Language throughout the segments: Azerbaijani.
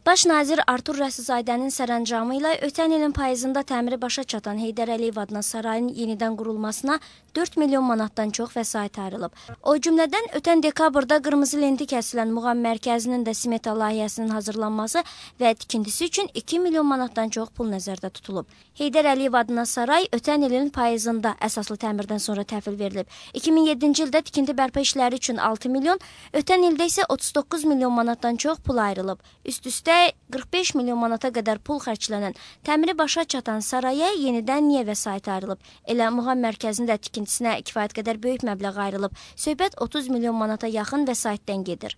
Baş nazir Artur Rəsizadənin sərəncamı ilə ötən ilin payızında təmiri başa çatan Heydər Əliyev adına sarayın yenidən qurulmasına 4 milyon manatdan çox vəsait ayrılıb. O cümlədən ötən dekabrda qırmızı lenti kəsilən Muğam mərkəzinin də smeta layihəsinin hazırlanması və tikintisi üçün 2 milyon manatdan çox pul nəzərdə tutulub. Heydər Əliyev adına saray ötən ilin payızında əsaslı təmirdən sonra təhvil verilib. 2007-ci ildə tikinti bərpa işləri üçün 6 milyon, ötən ildə isə 39 milyon manatdan çox pul ayrılıb. Üst-üstə 45 milyon manata qədər pul xərclənən, təmiri başa çatan saraya yenidən niyə vəsait ayrılıb? Elə Muğam mərkəzində tikintisinə kifayət qədər böyük məbləğ ayrılıb. Söhbət 30 milyon manata yaxın vəsaitdən gedir.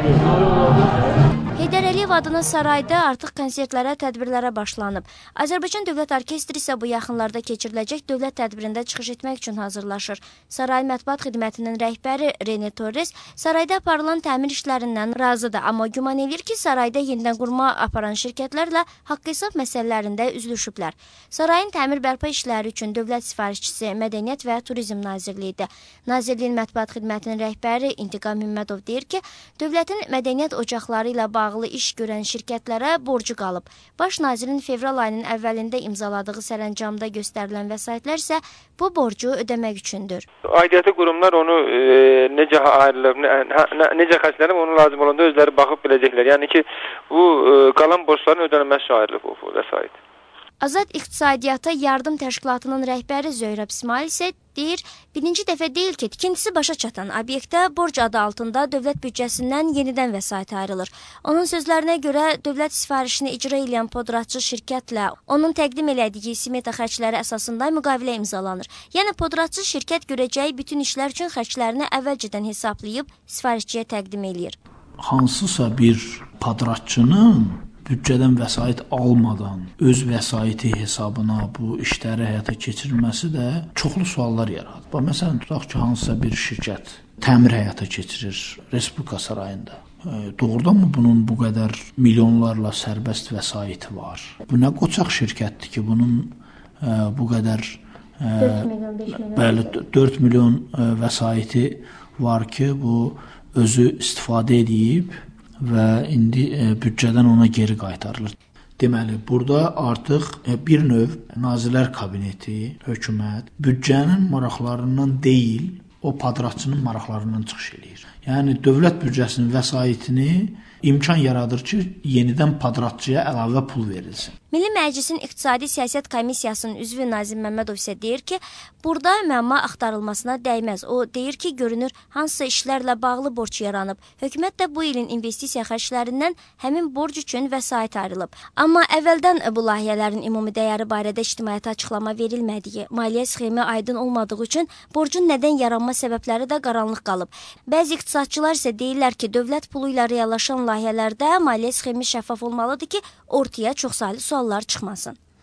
Heydər Əliyev adına sarayda artıq konsertlərə, tədbirlərə başlanıb. Azərbaycan Dövlət Orkestri isə bu yaxınlarda keçiriləcək dövlət tədbirində çıxış etmək üçün hazırlaşır. Saray Mətbuat Xidmətinin rəhbəri Rene Torres sarayda aparılan təmir işlərindən razıdır, amma güman edir ki, sarayda yenidən qurma aparan şirkətlərlə haqq-hesab məsələlərində üzləşiblər. Sarayın təmir bərpa işləri üçün dövlət sifarişçisi Mədəniyyət və Turizm Nazirliyidir. Nazirliyin Mətbuat Xidmətinin rəhbəri İntiqam Hümmədov deyir ki, dövlətin mədəniyyət ocaqları ilə bağlı iş görən şirkətlərə borcu qalıb. Baş nazirin fevral ayının əvvəlində imzaladığı sərəncamda göstərilən vəsaitlər isə bu borcu ödəmək üçündür. Aidiyyatı qurumlar onu necə ayrılıb, necə xərclənib, onu lazım olanda özləri baxıb biləcəklər. Yəni ki, bu qalan borcların ödənilməsi üçün ayrılıb bu vəsait. Azad İqtisadiyyata Yardım Təşkilatının rəhbəri Zöhrəb İsmail isə deyir, birinci dəfə deyil ki, tikintisi başa çatan obyektə borc adı altında dövlət büdcəsindən yenidən vəsait ayrılır. Onun sözlərinə görə dövlət sifarişini icra edən podratçı şirkətlə onun təqdim elədiyi smeta xərcləri əsasında müqavilə imzalanır. Yəni podratçı şirkət görəcəyi bütün işlər üçün xərclərini əvvəlcədən hesablayıb sifarişçiyə təqdim eləyir. Hansısa bir podratçının büdcədən vəsait almadan öz vəsaiti hesabına bu işləri həyata keçirilməsi də çoxlu suallar yaradır. Məsələn, tutaq ki, hansısa bir şirkət təmir həyata keçirir Respublika sarayında. Doğrudanmı bunun bu qədər milyonlarla sərbəst vəsaiti var? Bu nə qoçaq şirkətdir ki, bunun bu qədər 4 milyon vəsaiti var ki, bu özü istifadə edib və indi büdcədən ona geri qaytarılır. Deməli, burada artıq bir növ Nazirlər Kabineti, hökumət büdcənin maraqlarından deyil, o podratçının maraqlarından çıxış eləyir. Yəni, dövlət büdcəsinin vəsaitini imkan yaradır ki, yenidən podratçıya əlavə pul verilsin. Milli Məclisin İqtisadi Siyasət Komissiyasının üzvü Nazim Məmmədov isə deyir ki, burada müəmma axtarılmasına dəyməz. O deyir ki, görünür, hansısa işlərlə bağlı borc yaranıb. Hökumət də bu ilin investisiya xərclərindən həmin borc üçün vəsait ayrılıb. Amma əvvəldən bu layihələrin ümumi dəyəri barədə ictimaiyyətə açıqlama verilmədiyi, maliyyə sxemi aydın olmadığı üçün borcun nədən yaranma səbəbləri də qaranlıq qalıb. Bəzi iqtisadçılar isə deyirlər ki, dövlət pulu ilə reallaşan layihələrdə maliyyə sxemi şəffaf olmalıdır ki, ortaya çoxsaylı suallar çıxmasın.